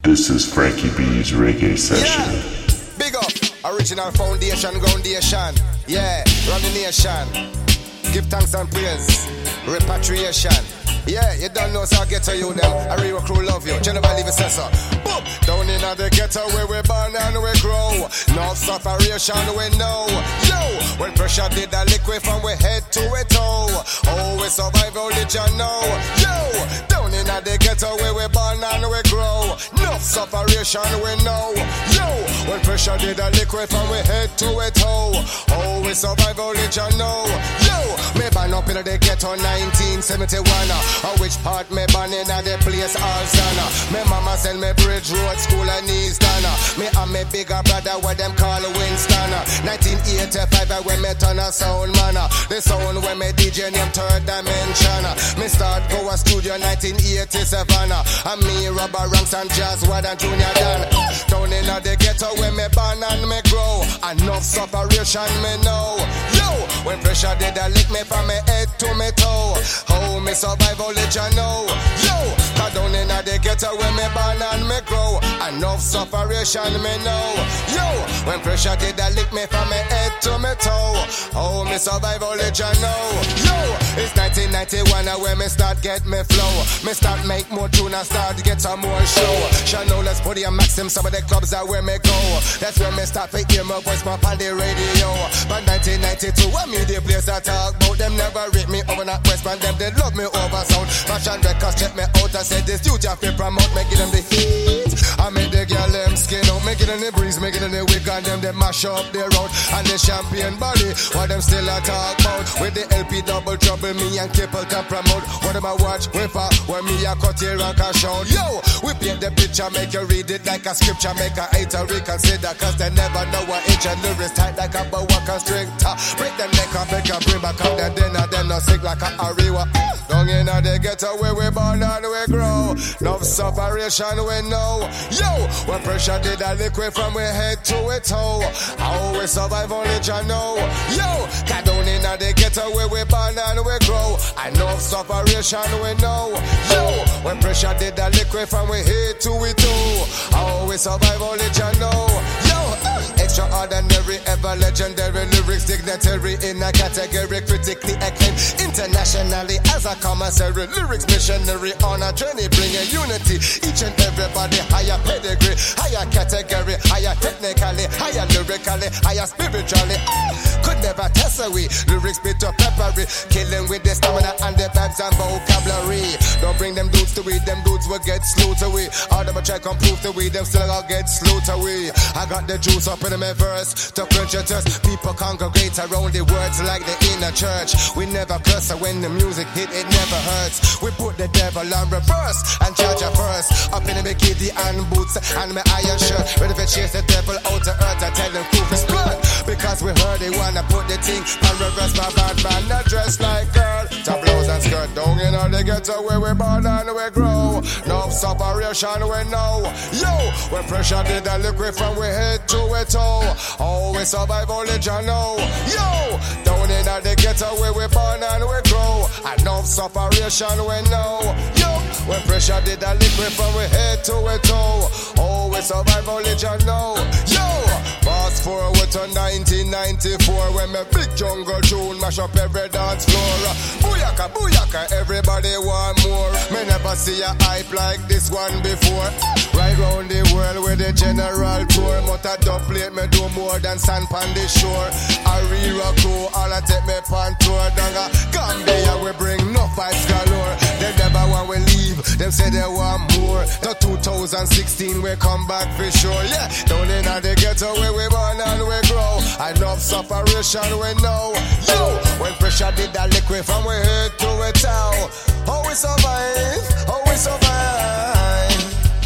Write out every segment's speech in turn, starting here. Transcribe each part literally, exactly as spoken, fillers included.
This is Frankie B's Reggae Session. Yeah. Big up, original foundation, groundation. Yeah, run the nation. Give thanks and praise. Repatriation. Yeah, you don't know, so I get to you them. I real crew love you. General leave a sensor. Boom! Down in the ghetto where we born and we grow. North separation we know. Yo! When pressure did the liquid from we head to we toe. Oh, we survive only you know. Yo! Down in the ghetto where we born and we grow. North separation we know. Yo! When pressure did the liquid from we head to we toe. Oh, we survive only you know. Yo! Me born up in the ghetto nineteen seventy-one. On which part me born in a the place all sana. Me mama send me Bridge Road School and East Dana. Me and me bigger brother what them call Winston. nineteen eighty-five when me turn a sound man. The sound when me D J name Third Dimension. Me start go a studio nineteen eighty-seven. And me Rubber Ranks and Jazz Wad and Junior Dan. Down in the ghetto when me born and me grow. Enough separation me know. Yo, when pressure did a lick me from me head to me toe. How me survive only you know. Yo, cause down in the ghetto when me born and me grow. Enough separation me know. Yo, when pressure did a lick me from me head to me toe. How me survive only you know. Yo, it's nineteen ninety-one when me start get me flow. Me start make more tune and start get some more show. Shano, let's put the maxim, some of the clubs are where me go. That's when me start to hear my voice pop on the radio. But nineteen ninety-two when me the place I talk about. Them never rate me over that West man, them they love me over sound. Fashion records check me out and say this dude you feel promote, making them the heat. I make the girl them skin out, making them the breeze, making them the wig and them they mash up their road. And the champion body, what them still a talk about. With the L P double trouble, me and Kipple can promote. What them a watch, whipper, when me a cut here and cash out. Yo, we paint the picture, make you read it like a scripture, make a hater reconsider, cause they never know what each and lyrics tight like a boa constrictor. Break them neck up, make a bring back out the dinner, then no sick like a Ariwa. Down in the ghetto where we born and we grow. Love separation we know. Yo, when pressure did a liquid from we head to we toe. How we survive only you know. Yo, cause down in the ghetto where we born and we grow. Enough separation we know. Yo, when pressure did a liquid from we head to we toe. How we survive only you know. Yo, extraordinary, ever legendary lyrics, dignitary in a category, critically acclaimed internationally as a commissary, lyrics missionary on a journey bringing unity. Each and everybody higher pedigree, higher category, higher technically, higher lyrically, higher spiritually. Could never test away. Lyrics bit of peppery, killing with the stamina and the vibes and vocabulary. Don't bring them dudes to we, them dudes will get slaughtered away. All them a try come prove to we, them still gonna get slaughtered away. I got the juice up in my verse to quench your thirst. People congregate around the words like the inner church. We never curse, so when the music hit, it never hurts. We put the devil on reverse and charge her first. Up in the bikini and boots and my iron shirt, ready to chase the devil out to earth. I tell them proof is blood, because we heard they wanna put the thing on reverse. My bad man, not dressed like girl, top blouse and skirt. Down in all the ghetto where we born and we grow. No separation we know. Yo, when pressure did a liquid from we head to we toe. Oh, we survive only you know. Yo, down in all the ghetto where we born and we grow. Enough separation we know. Yo, when pressure did a liquid from we head to we toe. Oh, we survive only you know. Yo, fast forward to nineteen ninety-four when my big jungle tune mash up every dance floor. Booyaka, booyaka, everybody want more. Me never see a hype like this one before. Right round the world with the general tour. But a dub plate me do more than sand on the shore. I re-rock crew, all I take me pan tour. Danga, Gambia we bring no vibes galore. They never want we leave, them say they want more. To two thousand sixteen we come back for sure. Yeah, down in the ghetto where we born and we grow. Enough separation we know. Yo, when pressure did that liquid from we head to we toe. How we survive, how we survive,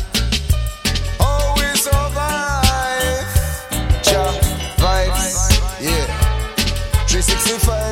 how we survive. Ja, vibes, yeah, three sixty-five.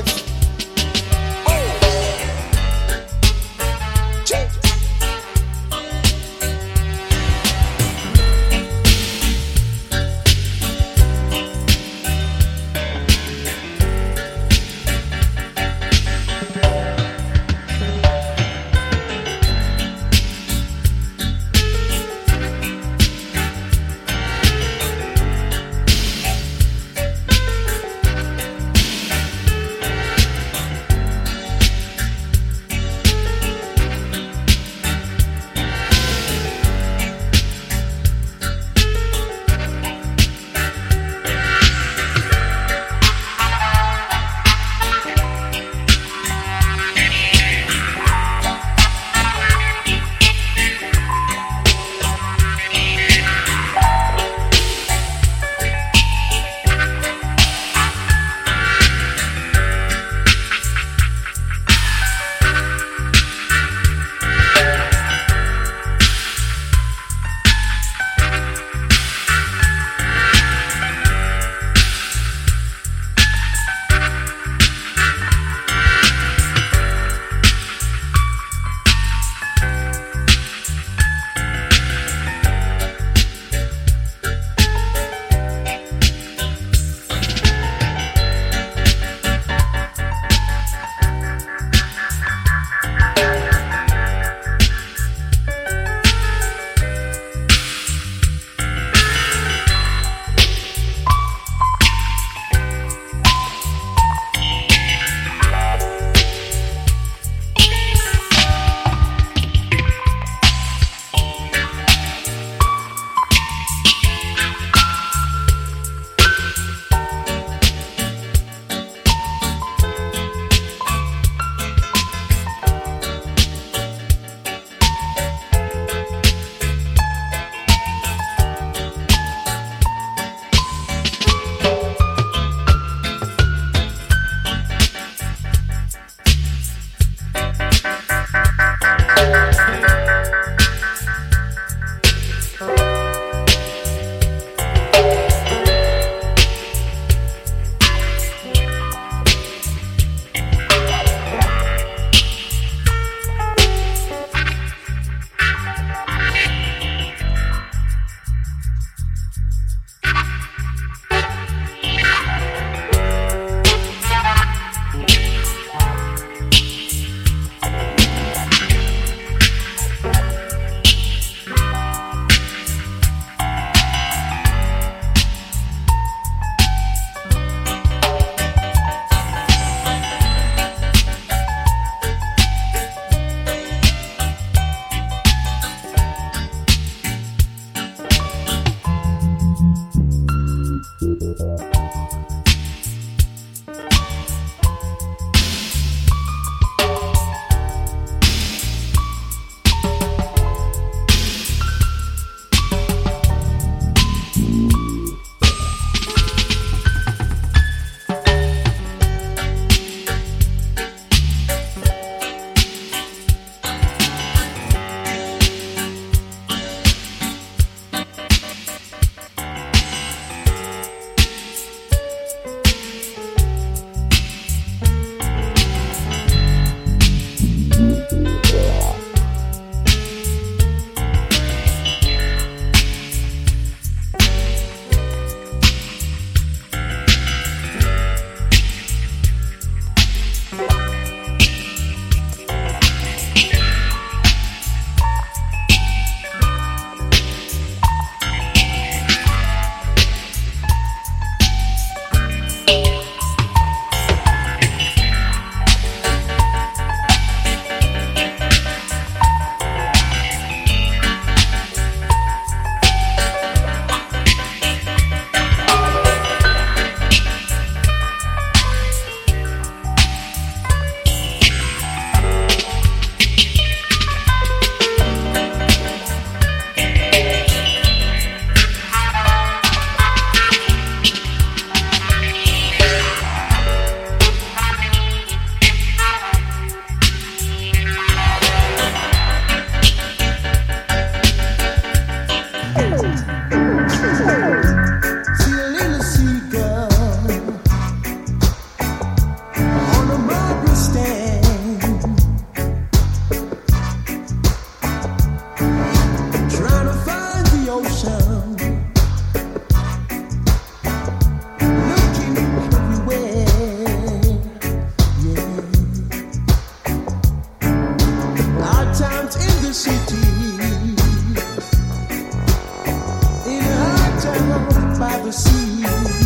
by the sea.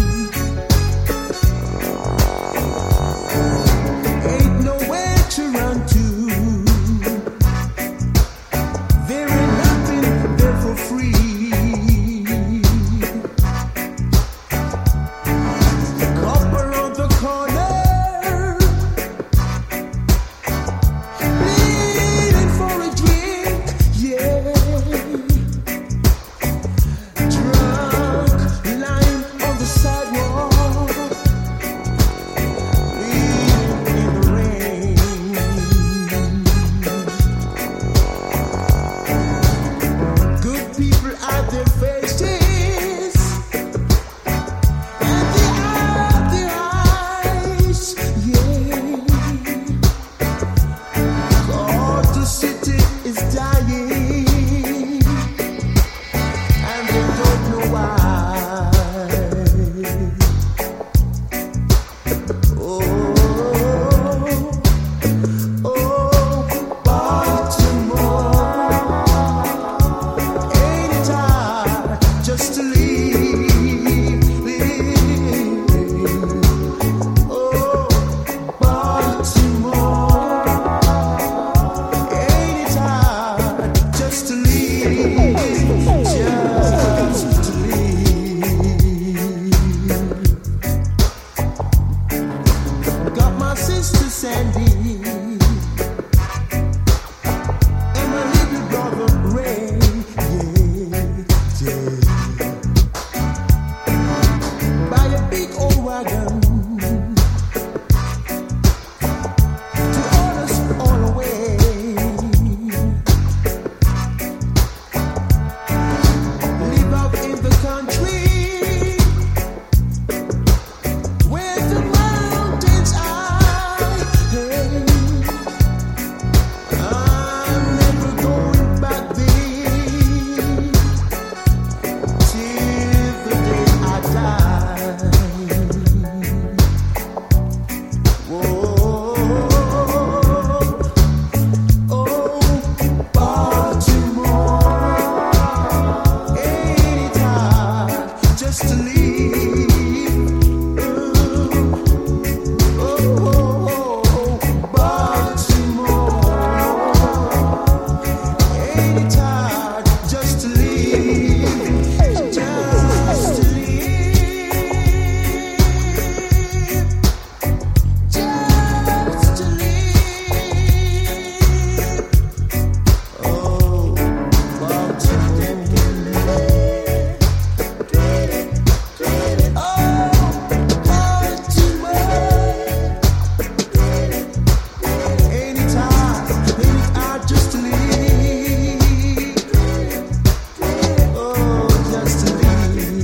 Ain't nowhere to run to. There ain't nothing there for free. Copper on the corner, bleeding for a drink, yeah. Drunk, lying on the sidewalk, bleeding in the rain. Good people out their faces, and they out their eyes, yeah. 'Cause the city is dying, and they don't know why. Oh, oh, Baltimore, ain't it hard just to leave, leave? Oh, Baltimore, ain't it hard just to leave, just to leave? Got my sister Sandy and my little brother Ray, yeah, yeah. Buy a big old wagon to haul us all away. Live out in the country where the mountains are. Hey, I'm never going back there till the day I die. Whoa, oh, Baltimore, ain't it hard just to leave? Oh, Baltimore, ain't it hard just to leave? Just to leave, just to leave. Oh, Baltimore, oh, Baltimore, ain't it hard, ain't it hard just to leave? Oh, just to leave.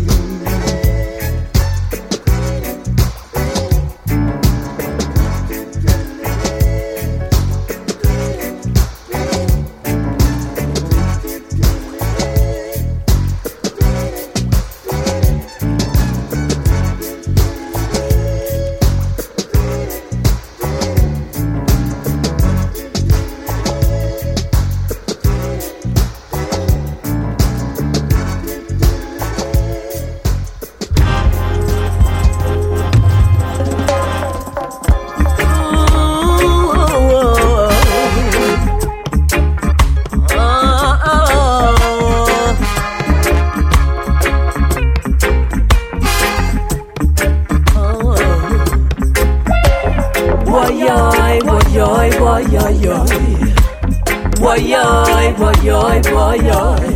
Woyoy, woyoy, woyoy, woyoy, woyoy, woyoy,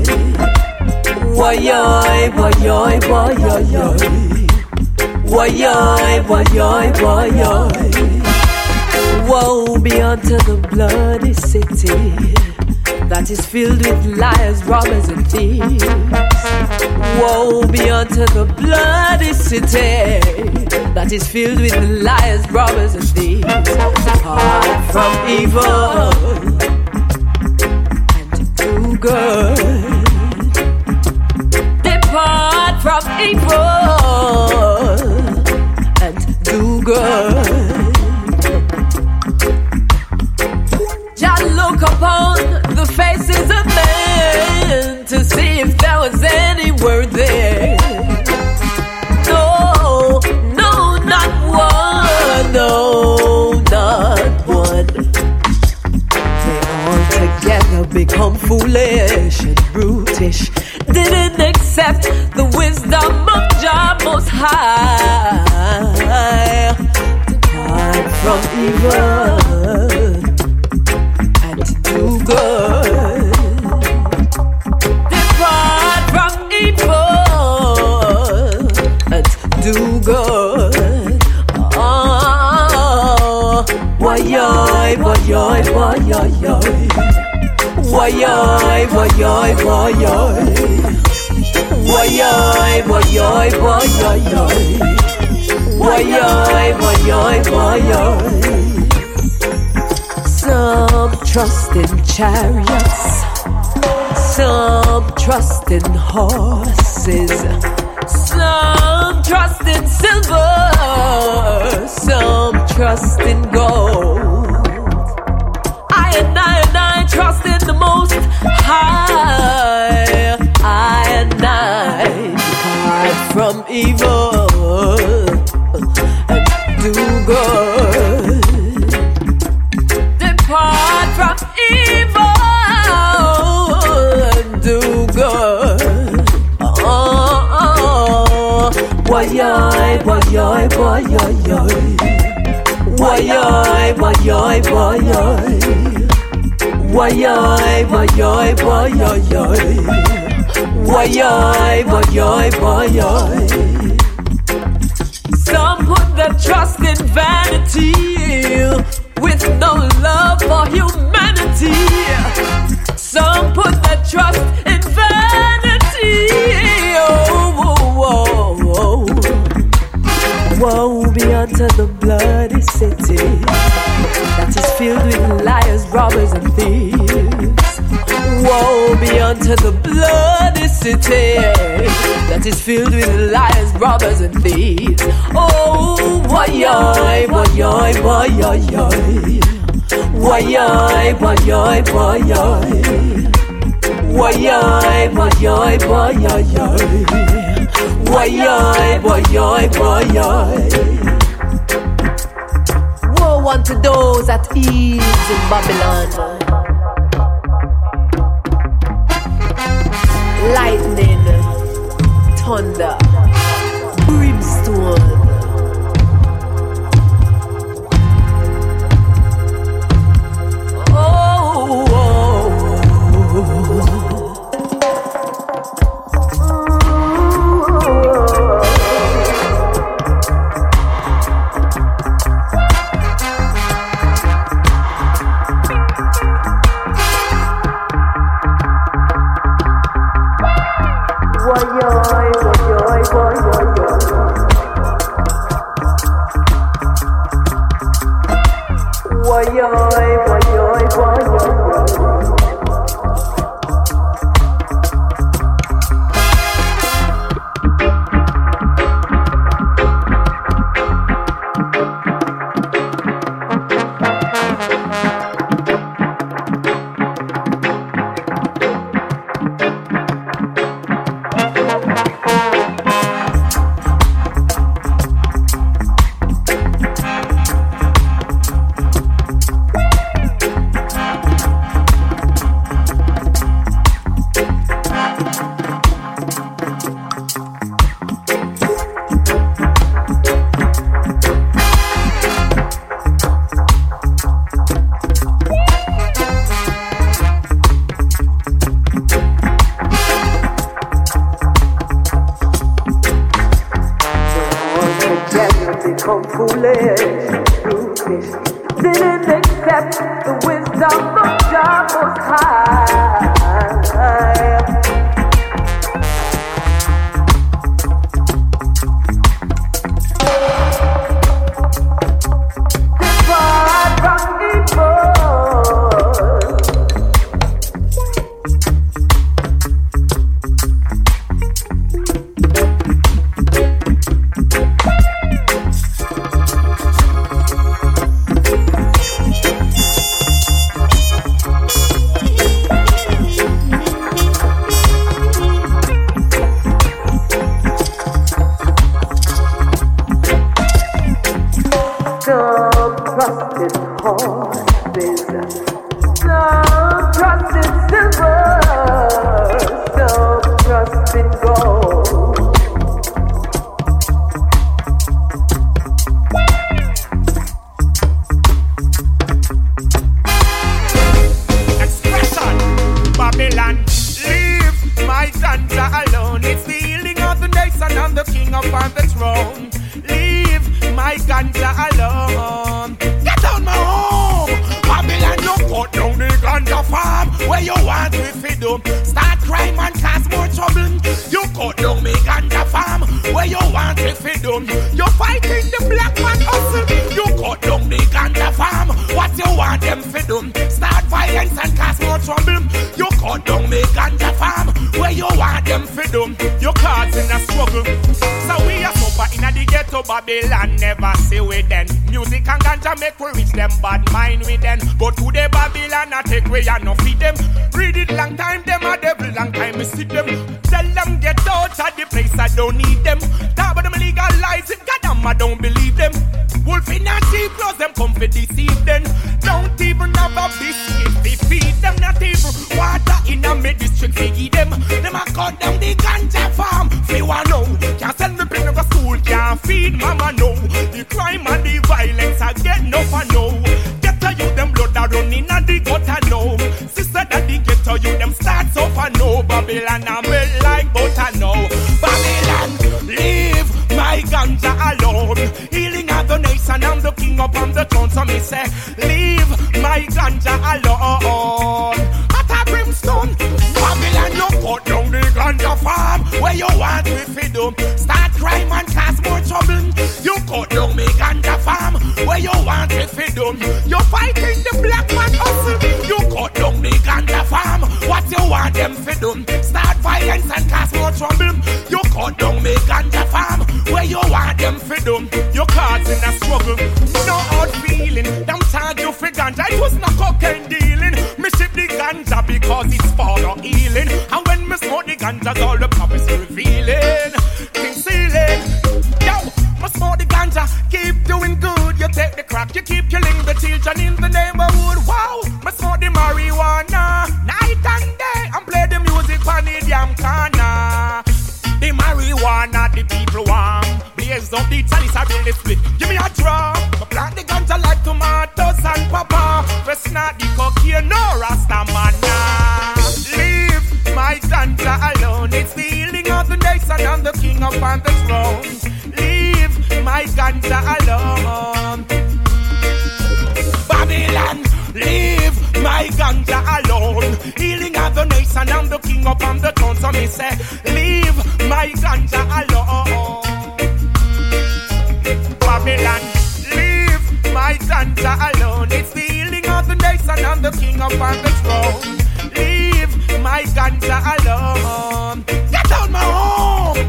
woyoy, woyoy, woyoy, woyoy, woyoy, woyoy. Woe be unto the bloody city that is filled with liars, robbers, and thieves. Woe be unto the bloody city that is filled with liars, robbers, and thieves. Depart from evil and do good. Depart from evil and do good. Just look upon the faces of men to see if there was any word there. become foolish and brutish. Didn't accept the wisdom of Jah Most High. Depart from evil and to do good. Depart from evil and do good. Oh, why, why, why, why, why, why, why, why, why, why, why, why, some trust in chariots, some trust in horses, some trust in silver, some trust in gold. I and I and I trust in the Most High. I and I depart from evil and do good. Depart from evil and do good. Oh, oh. Why, why, why, why, why, why, why, why, why, why, why, some put their trust in vanity with no love for humanity. Some put their trust in vanity. Oh, oh, oh, oh. Woe be unto the bloody city that is filled with liars, robbers, and thieves. Woe be unto the bloody city that is filled with liars, robbers, and thieves. Oh, why, why, why, why, why, why, why, why, why, why, woe unto those at ease in Babylon. Lightning, thunder, brimstone. Oh, oh, oh. king upon the throne. Leave my ganja alone. Get out my home. Babylon, you cut down the ganja farm. Where you want with it do? Start crime and cause more trouble. You cut down me ganja farm. Where you want with it do? You fighting the black man hustle. You cut down the ganja farm. What you want them to do? Start violence and cause more trouble. You cut down me ganja farm. Where you want them to do? You causing a struggle. So we are super in the ghetto Babylon. Never see with them. Music and ganja make we reach them. Bad mind with them. But today Babylon I take way and no feed them. Read it long time them a devil. Long time we see them. Tell them get out of the place I don't need them. Talk about them legalize it. God damn I don't believe them. Wolf in a sheep clothes them come for deceive them. Don't even have a biscuit. They feed them not even water in a mid district. They eat them. Them a cut down the ganja farm. They want know. Can't send me pen to school. Can't feed mama no. The crime and the violence I get no for no. Get to you them blood a running and the gutter no. Sister that the get to you them start so for no. Babylon a melt like butter no. Babylon leave my ganja alone. Healing of the nation I'm the king upon the throne. So me say leave my ganja alone. At a brimstone Babylon you cut down the ganja farm. Where you want with it do? Start crime and cause more trouble. You cut down me ganja farm. Where you want with it do? You fighting the black man hustle. You cut down the ganja farm. What you want them to do? Start violence and cause more trouble. You cut down me ganja farm. Where you want them to do? You causing a struggle. No hard feeling. Them charge you for ganja. It was not cocaine dealing. Me ship the ganja because it's for the healing. And when me smoke the ganja, all the prophets revealing. King ceiling. Yo, me smoke the ganja. Keep doing good. You take the crack. You keep killing the children in the neighborhood. Wow. Me smoke the marijuana. Night and day. And play the music on the damn corner. The marijuana, the people want. Blaze up the chalice, I build the split. Give me a drop. I plant the ganja like tomatoes and papa. First not the cocaine, no Rasta man. Leave my ganja alone. It's the healing of the nation and the king upon the throne. Leave my ganja alone. Babylon, leave my ganja alone. Healing of the nation and the king upon the throne. So me say, leave my ganja alone. Babylon, leave my ganja alone. It's the healing of the nation and the king upon the throne. Leave my ganja alone. Get out my home.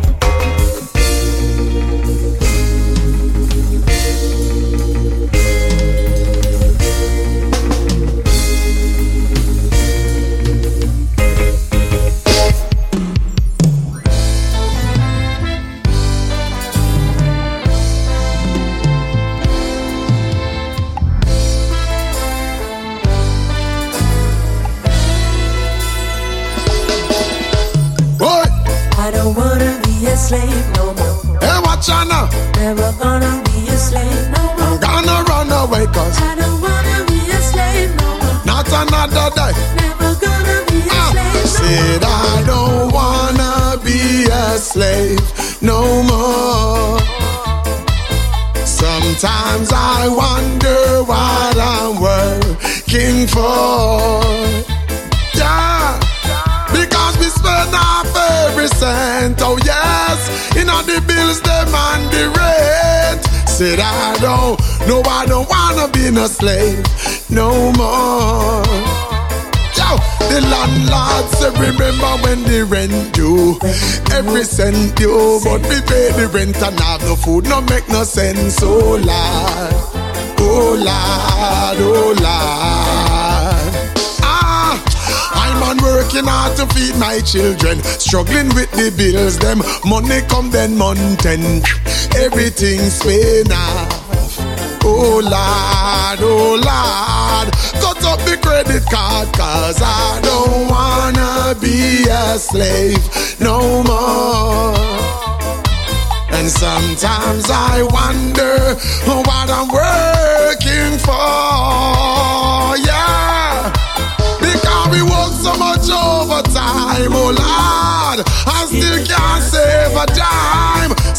Slave no more. Hey, watch out now. Never gonna be a slave no more. I'm gonna run away cause I don't wanna be a slave no more. Not another day. Never gonna be a ah. slave no Said more. I don't wanna be a slave no more. Sometimes I wonder what I'm working for. Yeah. Because we spend off every cent, oh yes, in all the bills, them and the rent. Said I don't, no I don't wanna be no slave no more. Yo, the landlord said remember when the rent due, every cent due, but we pay the rent and have no food, no make no sense, oh Lord, oh Lord, oh Lord. I'm on working hard to feed my children, struggling with the bills, them money come then month end, everything's paying off. Oh Lord, oh Lord, cut up the credit card cause I don't wanna be a slave no more. And sometimes I wonder what I'm working for, yeah. Because we work so much overtime, oh Lord, I still can't save a dime.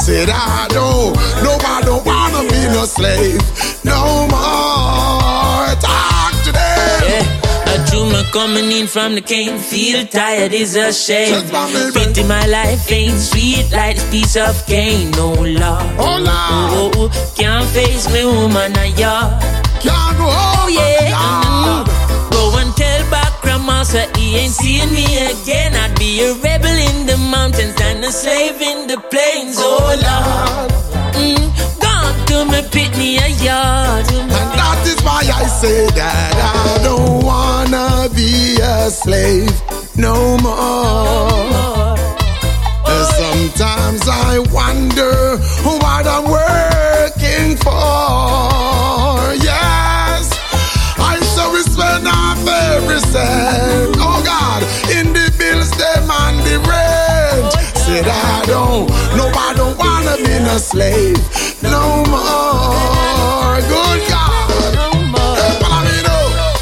Said I don't, no, I don't wanna be no slave no more. Talk today. Yeah. A tumor coming in from the cane, feel tired is a shame. Pity my life ain't sweet like this piece of cane. No law, oh Lord, oh, can't face me, woman, a yard. Can't go home, oh yeah. Mm-hmm. Go and tell back grandma so he ain't seeing me again. I'd be a rebel in the mountains and a slave in the plains. Oh Lord, mm, gone to me, pick me a yard. And that is why I say that I don't wanna be a slave no more. Sometimes I wonder what I'm working for. Yes, I so we spend off every cent. Oh God, in the bills, them and the rent. Said I don't, no, I don't wanna be no slave no more. Good God, hey, Palomino,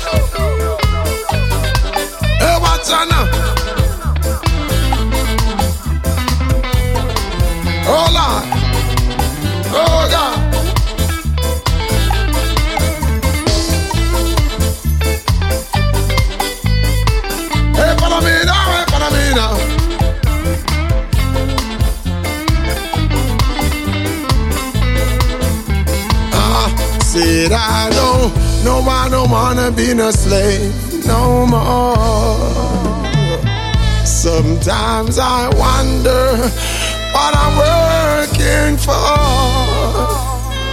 hey, what's on now? Oh Lord, oh God. Hey, follow me now, hey, follow me now. Ah, said I don't, no, I don't wanna be no slave no more. Sometimes I wonder what I'm working for.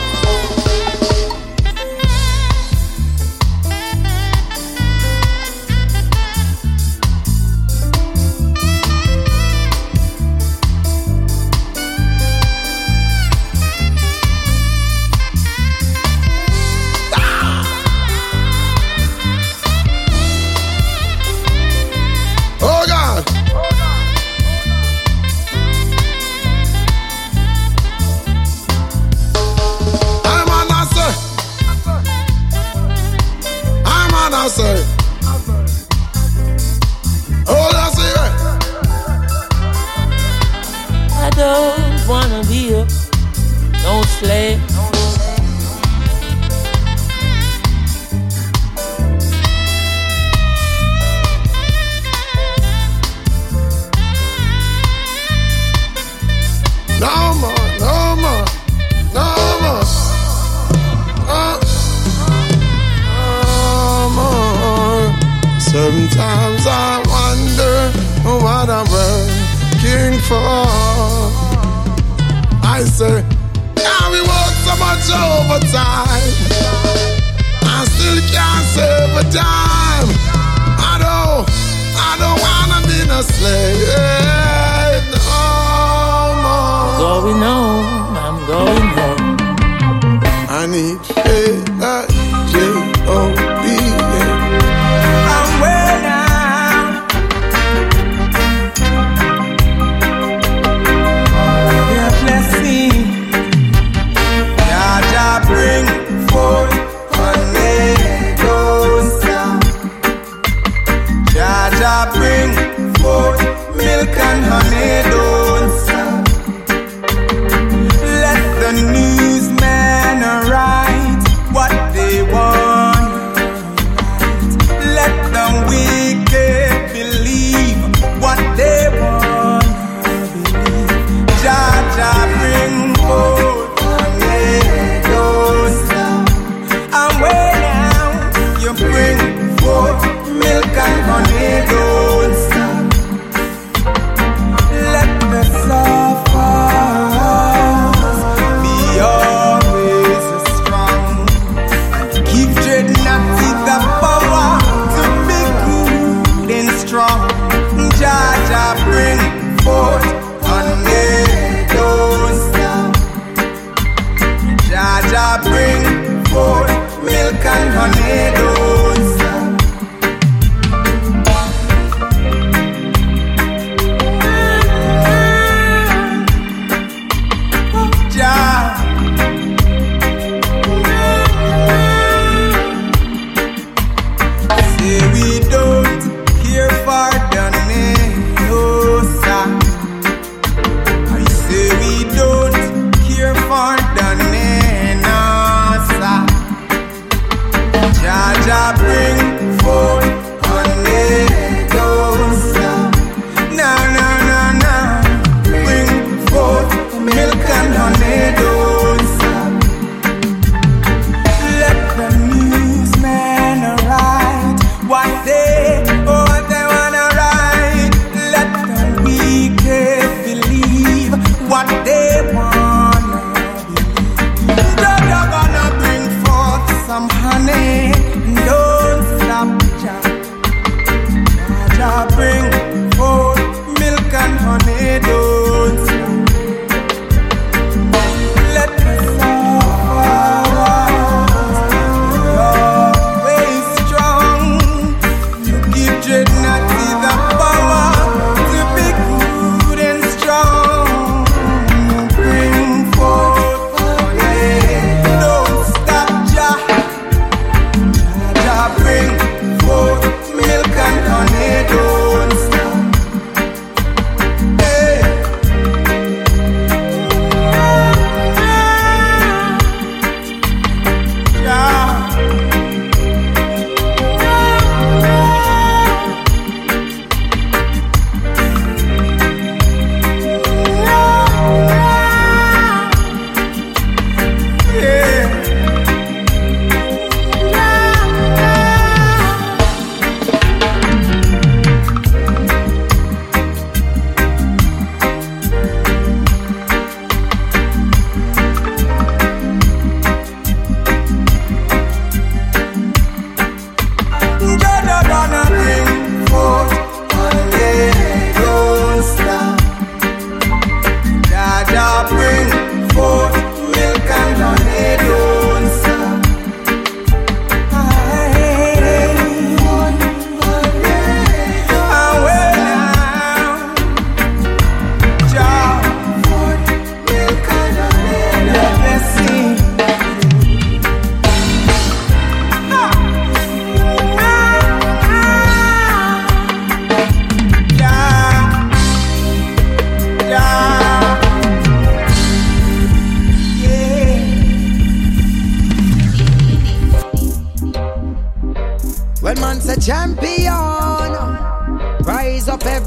Oh God. Sir. Oh, that's it. I don't wanna be a no slave. No more, no more, no more. Uh. Sometimes I wonder what I'm working for. I say, yeah, we work so much overtime, I still can't save a dime. I don't, I don't wanna be no slave no more. Going home, I'm going home. I need a J O B. Bring forth tornadoes. Jaja bring forth milk and honey don't. Let the newsman arise.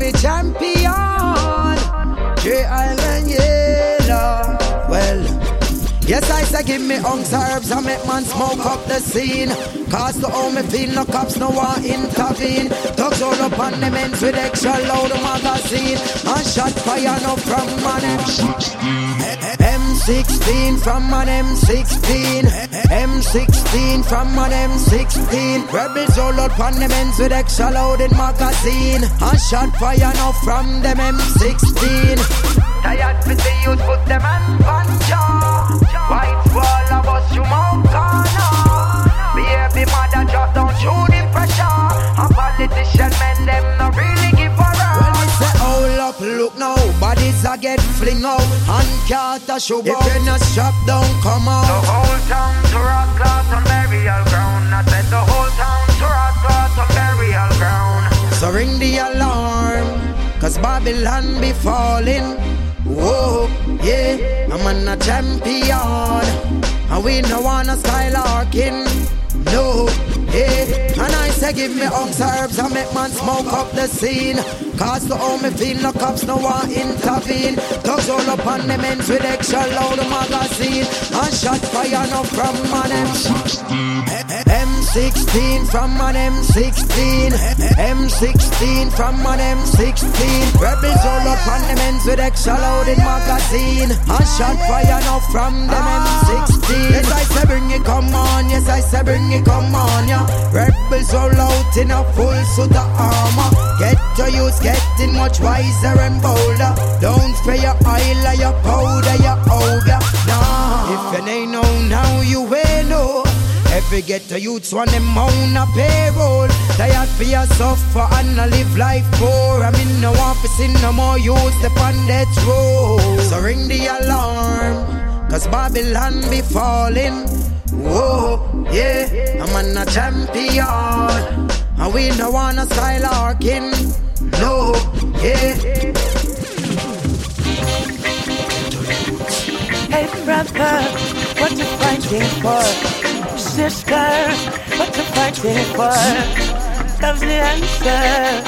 be champion. J Island Yellow. Well, yes, I say give me unks herbs and make man smoke up the scene. Cause to all me feel no cops no one intervene. Thugs all up on the men's with extra load magazine. And shot fire no from an M sixteen. M sixteen from an M sixteen. M sixteen from an M sixteen. Rebels all up on the men's with extra loaded magazine. And shot fire no from them M sixteen. Tired to see you put them on puncher. White wall of us you mount corner. Baby mother just don't show the pressure. A politician men them not really give a run. When we say hold up look now, bodies a get fling out and can't a show. If you not shop don't come out. The whole town to rock cloth on burial ground. I said the whole town to rock cloth on burial ground. So ring the alarm, cause Babylon be falling. Whoa, yeah, I'm on a champion. And we no wanna skylarking. No, yeah. And I say give me unks herbs and make man smoke up the scene. Cause to all me feel no cops no one intervene. Thugs all up on the men's with extra load magazine. And shot fire no from an M sixteen. M sixteen from an M sixteen. M sixteen from an M sixteen. Rebels all up on the men's with extra loaded magazine. And shot fire no from them M sixteen. Yes I say bring it come on. Yes I say bring it come on. Yeah. Rebels all out in a full suit of armor. Get to use getting much wiser and bolder. Don't spray your oil or your powder, your ogre. Nah, if you ain't know now, you ain't know. Every ghetto youths want them on a payroll. Tired for your suffer and I live life poor. I mean no office in no more youths the pandit roll. So ring the alarm, cause Babylon be falling. Whoa, yeah, I'm on a champion. And we no wanna skylarking. No, yeah. Hey brother, what you fighting for? Sister, what you fighting for? Love's the answer.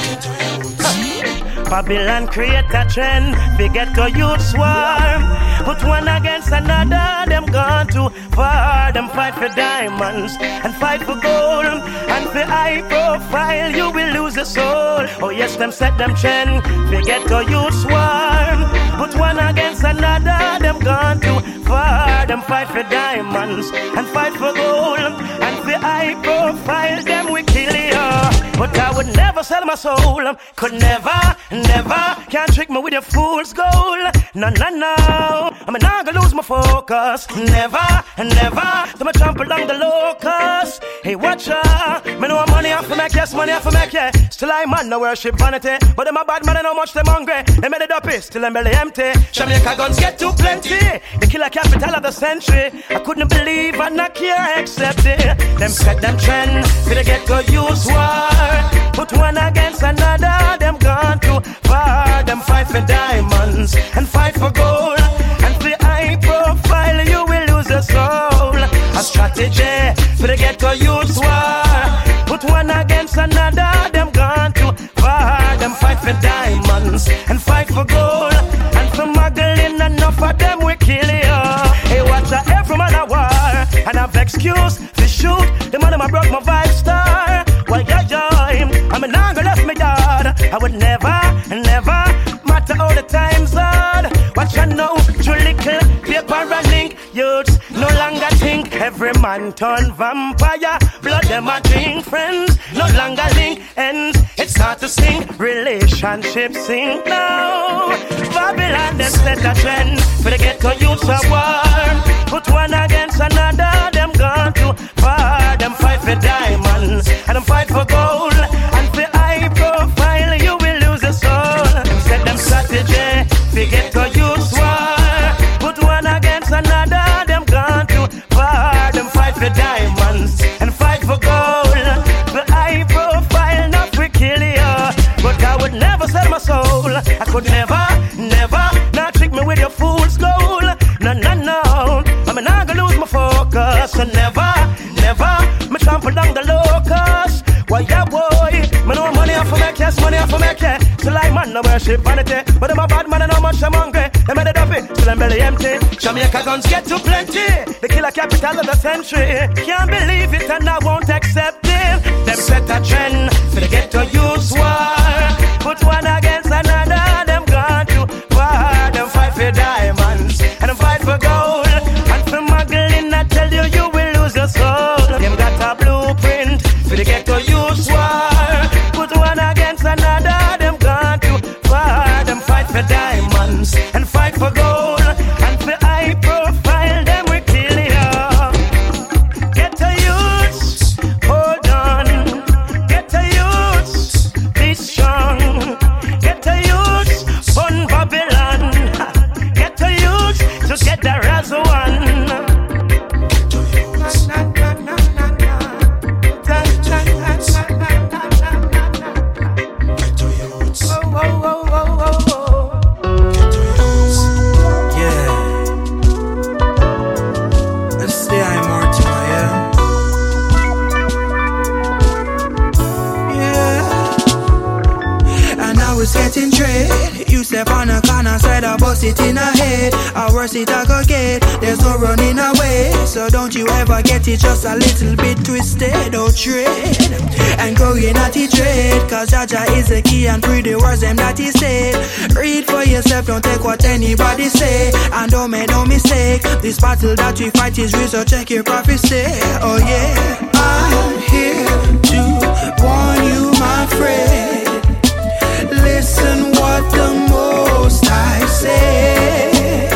Babylon create a trend, forget to youth swarm. Put one against another, them gone too far. Them fight for diamonds and fight for gold. And for high profile, you will lose your soul. Oh yes, them set them trend, forget to youth swarm. Put one against another, them gone too far. Them fight for diamonds and fight for gold. And for high profile, them we kill you. But I would never sell my soul. Could never, never. Can't trick me with your fool's gold. No, no, no. I'm not gonna lose my focus. Never, never. So I trample down the locust. Hey, watch out. Me know money off for make, yes, money off for make, yeah. Still I man, no worship vanity. But them a bad man and how much them hungry. They made it up, still them belly empty. Jamaica guns get too plenty. The killer capital of the century. I couldn't believe and not care accept it. Them set them trend. For the get go use war. Put one against another. Them gone too far. Them fight for diamonds and fight for gold. And for high profile you will lose your soul. A strategy for the get go use war. Put one against another. Them gone too far. Them fight for diamonds and fight for gold. And for muggling enough of them we kill you. Hey, watch out, every man a war. And I've excuse to shoot. The man I broke my vibe star. Well, yeah, yeah, I'm a nigga left me yard. I would never, never matter all the times hard. Watch I know, through little paper and ink. Youths no longer think every man turn vampire. Blood them a drink, friends no longer link ends. It's hard to sing, relationships sink now. Babylon them set a trend for the ghetto youths a war. Put one against another, them gone too far. Them fight for diamonds and them fight for gold. And for high profile you will lose your soul. Them set them strategy, for ghetto youths war. Put one against another, them gone too far. Them fight for diamonds and fight for gold. For high profile now we kill you. But I would never sell my soul. I could never, never, not trick me with your fool's gold. No, no, no, I'm not gonna lose my focus. So never, never, me trample down the locust. Why yeah boy, me know money off for make, yes, money off for make, yeah. So like man, no worship vanity. But them a bad man and how much I'm hungry. Them made it up it, still I'm belly empty. Jamaica guns get too plenty. The killer capital of the century. Can't believe it and I won't accept it. Them set a trend for the ghetto youth war. Put one against another, them gone to war. Them fight for diamonds and them fight for gold. And for muggling, I tell you, you will lose your soul. Them got a blueprint for the ghetto youth war. Put one against another, them gone to war. Them fight for diamonds and fight for gold. And for high profile, them we kill you. Ghetto youths, hold on. Ghetto youths, be strong. Ghetto youths, fun Babylon. Ghetto youths, together as one. Getting trade, you step on a corner side, I bust it in a head. I worse it I go get, there's no running away. So don't you ever get it just a little bit twisted. Don't trade and go in at the trade, cause Jaja is the key and pretty the words them that he said. Read for yourself, don't take what anybody say. And don't make no mistake, this battle that we fight is real, so check your prophecy. Oh yeah, I'm here to warn you my friend. Listen what the Most High say.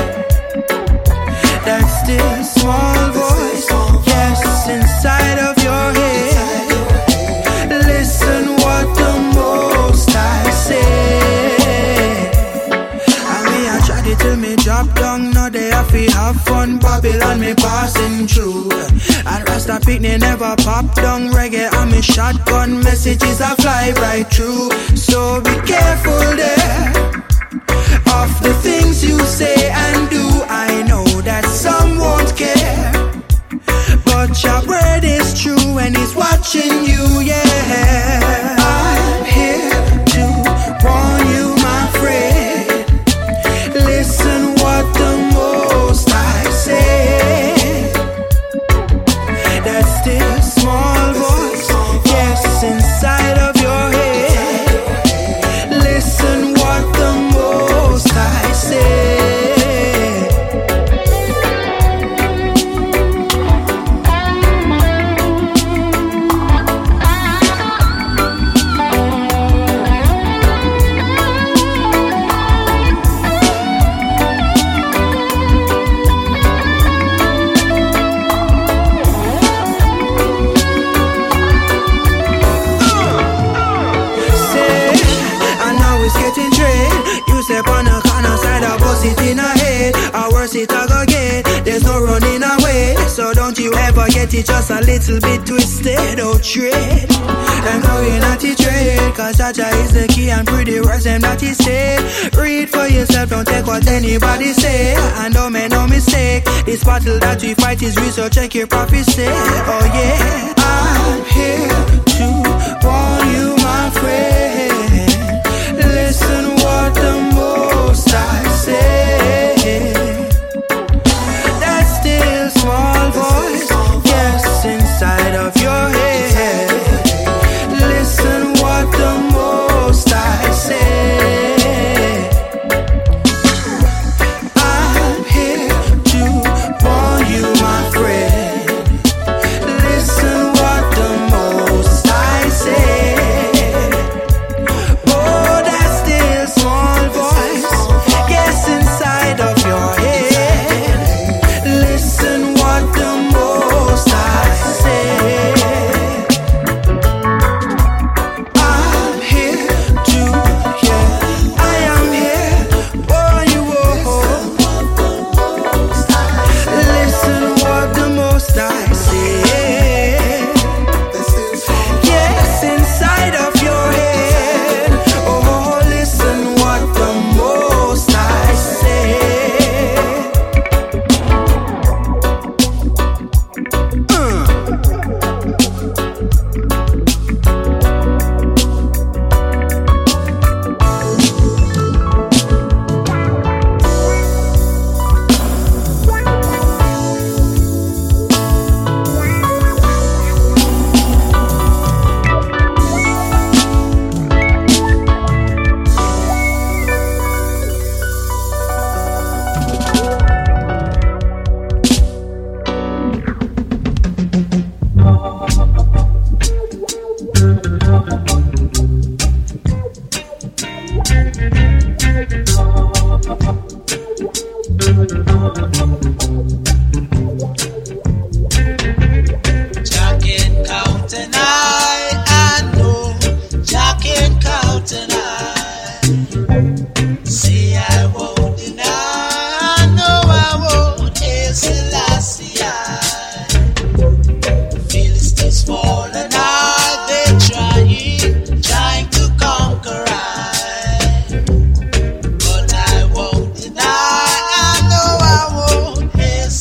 That still small voice, yes, inside of your head. Listen what the Most High say. I mean, I tried it till me drop down. Now they have to have fun. Babylon me passing through. And Rasta picnic never pop down. Reggae and me shotgun messages I fly right through. So be careful there of the things you say and do. I know that some won't care, but your word is true and he's watching you, yeah. I'm here to warn you, my friend. Listen what the Most High say. That still small voice, yes, inside of your head. Listen what the Most High say. It I go get, there's no running away. So don't you ever get it just a little bit twisted. Don't trade and go in at the trade, cause Jaja is the key and pretty words them that he said. Read for yourself, don't take what anybody say. And don't make no mistake, this battle that we fight is real, so check your prophecy. Oh yeah, I'm here to warn you, my friend. Listen what the Most High say. Small voice, yes, inside of your head. Listen what the Most High say. I'm here to warn you, my friend. Listen what the Most High say. Jack can count and I, I know Jack can count and I. See, I won't deny, I know I won't hail Selassie. Philistines fall and I, they trying, trying to conquer I. But I won't deny, I know I won't hail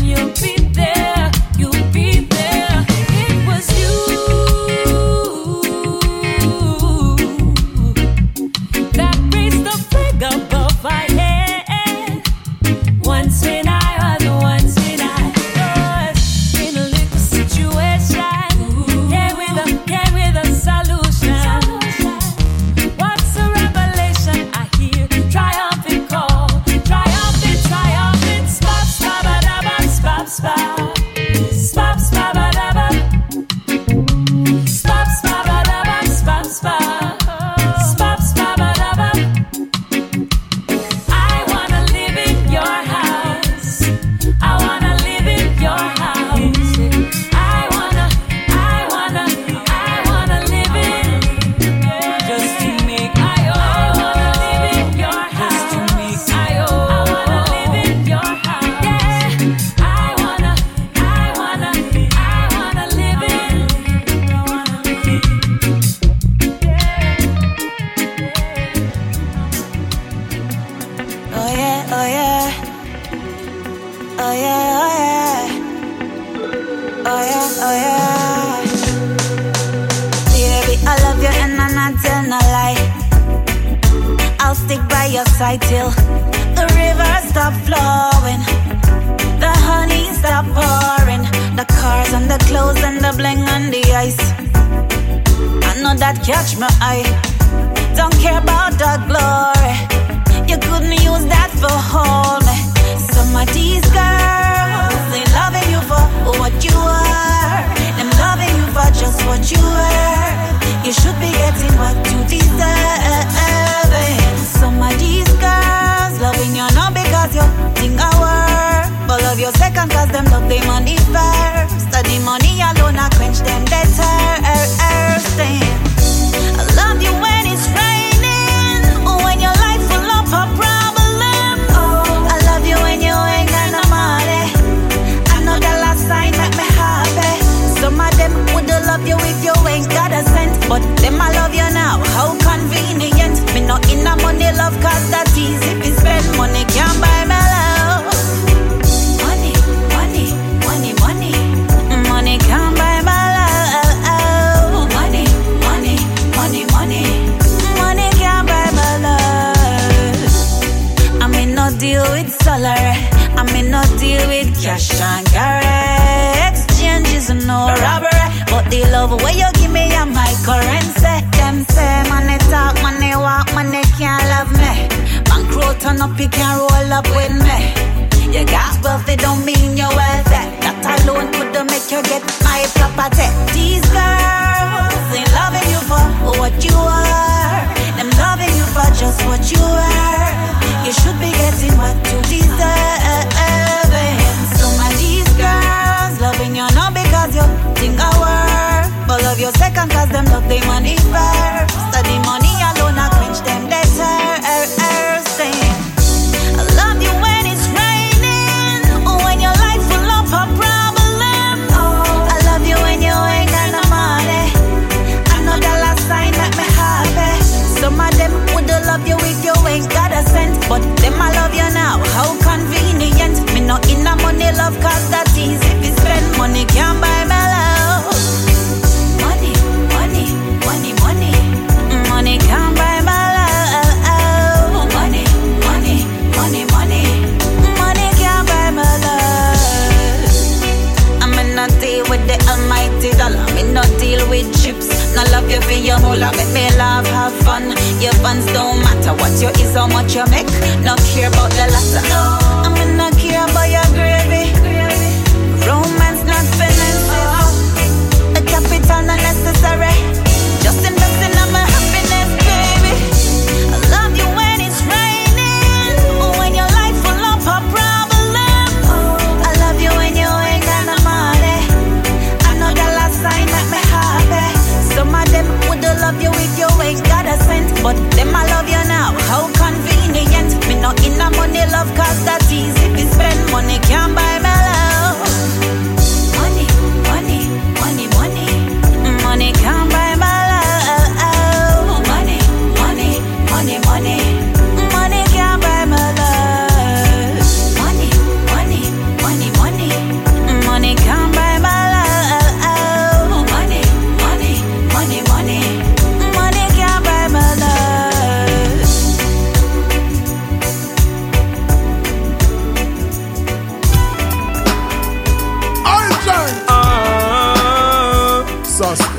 you'll be there, you'll be there. It was you that raised the flag above my head. Once when I was, once when I was in a little situation, came with a, came with a solution. What's a revelation I hear? Triumphant call, triumphant, triumphant. Spop, spabadaba, spop, spop, spop, spabadaba, spop, spabadaba, spop, spop, spop, spabadaba. I wanna live in your house. I wanna live in your house. I wanna, I wanna, I wanna live in just to make I I wanna live in your house. Just to make I I wanna live in your house. Yeah. I wanna, I wanna, I wanna live in. I wanna live in. Oh yeah, oh yeah. Oh yeah, oh yeah. Oh yeah, oh yeah. Baby, I love you and I'm not tell no lie. I'll stick by your side till the river stop flowing, the honey stop pouring, the cars and the clothes and the bling on the ice. I know that catch my eye. Don't care about the glory. You couldn't use that for hold me. Some of these girls, they loving you for what you are. Them loving you for just what you are. You should be getting what you deserve. Some of these girls loving you not because you think I work, but love you second cause them love the money first. So the money alone I quench them that thirst. I love you when it's raining, when your life full of a problem. I love you when you ain't got no money. I know the last sign make me happy. Some of them woulda love you if you ain't got a cent, but them I love you now. How convenient. Me not in a money love cause that's easy. If you spend money can't buy me love. Money, money, money, money. Money can't buy my love. Money, money, money, money. Money can't buy my love. I'm in no deal with salary. I'm in no deal with cash and carry. Exchange is no robbery, but the love where you give me are my currency. Them say money talk, money walk, money can't love me. Bankroll turn up, you can't roll up with me. You got wealth, it don't mean you're wealthy. That alone could make you get my property. These girls, they loving you for what you are. Them loving you for just what you are. You should be getting what you deserve. Some of these girls loving you not because you think I work, but love you second cause them love the money first. So the money alone I quench them that thirst. I love you when it's raining, when your life full of a problem. I love you when you ain't got no money. I know the last sign make me happy. Some of them woulda love you if you ain't got a cent, but them I love you now. How convenient. Me not in a money love cause that's easy. If you spend money can't buy my love. Money, money, money, money. Money can't buy my love. Money, money, money, money. Money can't buy my love. I'm in a deal with the almighty dollar. I'm in no deal with chips. No love you for your moolah. Make me laugh, have fun. Your funds don't matter. What you is, how much you make. No care about the latter. I'm in no care about your gravy. Romance not finances. A capital not necessary. Just investing on my happiness, baby. I love you when it's raining, when your life full of a problem. I love you when you ain't got no money. I know the last sign make me happy. Some of them woulda love you if you ain't got a cent, but them I love you now. How convenient. Me not in a money love cause that's easy. If you spend money can't buy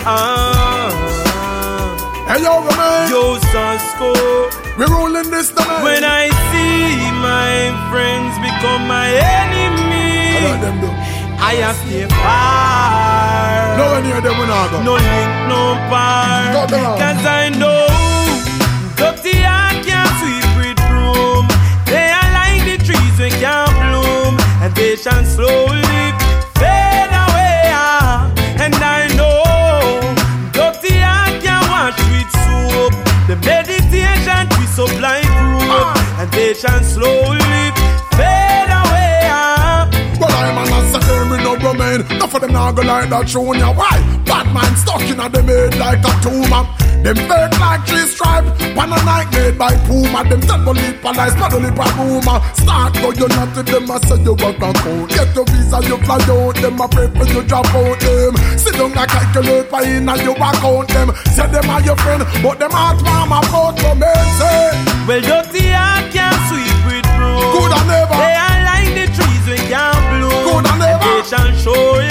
Ah. Hey yo, man. Yo, Sasko. We rolling this domain. When I see my friends become my enemy, I let them do. I have stay far. No one near them will not go. No link, no bar. Cause I know dirty heart can't sweep with broom. They are like the trees we can't bloom, and they shall slowly fade away. And I know dirty heart can't wash with soap. The meditation twist up like rope, and they shall slowly fade away. Well, I'm an assassin, me no remain. Enough of them now go like that show ya. Why? Bad man stuck in a them head like a tumor. Them fake like three stripe. One a night made by Puma. Them tell the lip and lies, not the lip and rumor. Start go you not to them, I say you work and count. Get your visa, you fly out. Them a pray for you drop out them. Sit down and calculate for in and you account them. Say them are your friend, but them heart warm about to me. Say, well, dirty heart can't sweep with broom. Good and never. They are like the trees we can't bloom. Good and never. They shall surely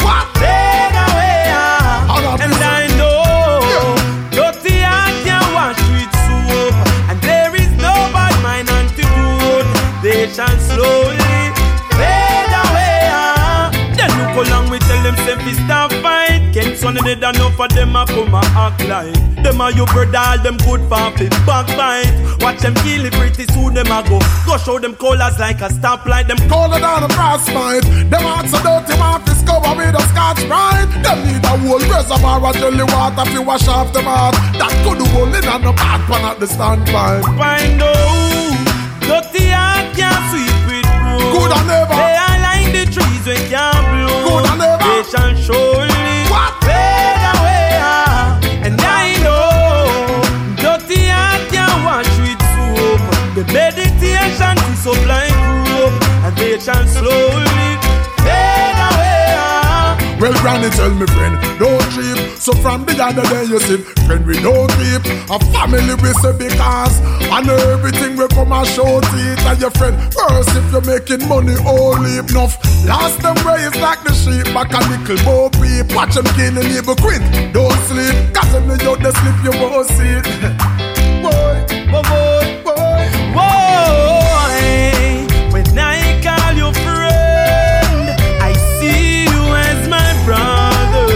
fade away. And I know dirty heart can't wash with soap, and there is no bad mind antidote. They shall slowly fade away. Then look along we tell them say fi stop fight. Can't son of the done enough for them a come a act like them a your brother, all them good for fi backbite. Watch them kill it pretty soon them a go. Go show them colors like a stoplight. Them color down a frostbite. Them hearts so dirty, want to cover with a Scotch Brite. Them need a whole reservoir of jelly water fi wash off them heart. That could hold in on the bad pan at the standpipe. Find out dirty heart can't sweep with broom. Good and never. They are like the trees we can't bloom. Good and never. They shall surely what? fade away. And I know dirty heart can't wash with soap. The meditation is so blind rope, and they shall slowly fade away. Well, granny tell me friend, don't trip. So from the other day you see, friend we don't keep. A family we say because and everything we come and show to it and your friend. First if you're making money, all leave enough. Last them raised like the sheep, back a little more peep. Watch them kill and leave a quit. Don't sleep, cause when you out the sleep you won't see it. Boy, boy, boy, boy, boy. When I call you friend, I see you as my brother.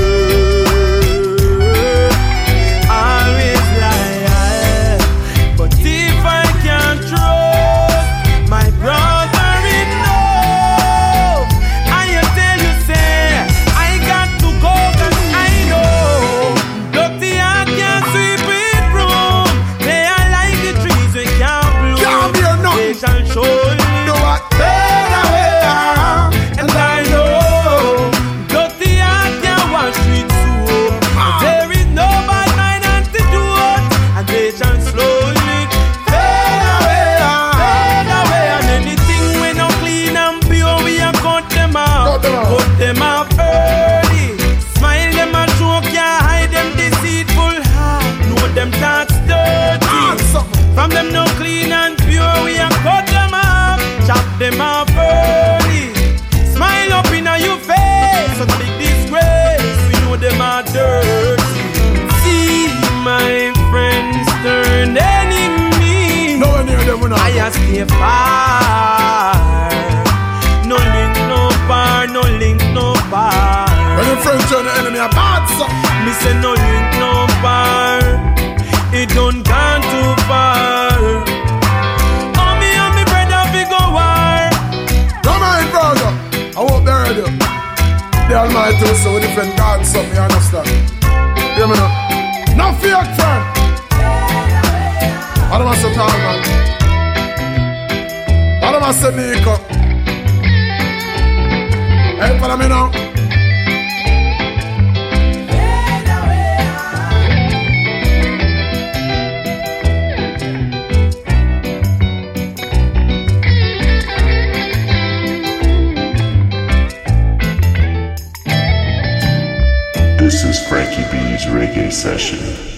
Always lie, but if I can't trust my brother enough, I tell you say I got to go 'cause I know dirty heart can't sweep it broom. They are like the trees we can't bloom. Can't be enough. They shall surely do what? fade away. And I know dirty heart can't wash with soap. There is no bad mind antidote, and they shall slowly fade away, fade away. And anything we no clean and pure, we a cut them out, cut them out early. Smile them and joke, yeah, hide them deceitful heart. Know them thoughts dirty. From them no clean and pure, we a cut them off, chop them off early. Smile up in your face, a big disgrace. We know them are dirty. See my friends turn enemy. No one near them will not. I a stay far. No link, no bar, no link, no bar. When your friends turn the enemy a bad son. Me say no link, no bar. It don't gone too far. Oh me and me brother we go war. Come on, brother. I hope they heard you. The Almighty will say we defend God, so me understand. Hear me now. No fake friend. I don't want to talk, man. I don't want to Nico. Hey, follow me now. This is Frankie B's Reggae Session.